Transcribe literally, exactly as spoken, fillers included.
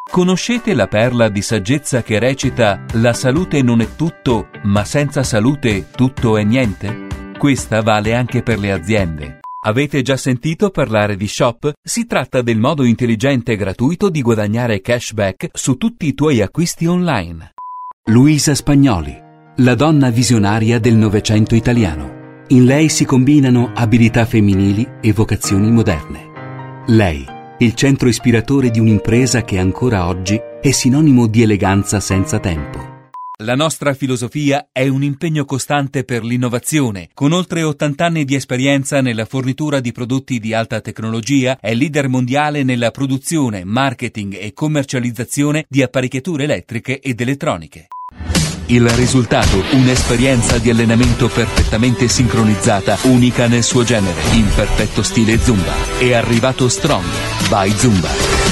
Conoscete la perla di saggezza che recita «La salute non è tutto, ma senza salute tutto è niente»? Questa vale anche per le aziende. Avete già sentito parlare di Shop? Si tratta del modo intelligente e gratuito di guadagnare cashback su tutti i tuoi acquisti online. Luisa Spagnoli, la donna visionaria del Novecento italiano. In lei si combinano abilità femminili e vocazioni moderne. Lei, il centro ispiratore di un'impresa che ancora oggi è sinonimo di eleganza senza tempo. La nostra filosofia è un impegno costante per l'innovazione. Con oltre ottanta anni di esperienza nella fornitura di prodotti di alta tecnologia, è leader mondiale nella produzione, marketing e commercializzazione di apparecchiature elettriche ed elettroniche. Il risultato, un'esperienza di allenamento perfettamente sincronizzata, unica nel suo genere, in perfetto stile Zumba. È arrivato Strong by Zumba.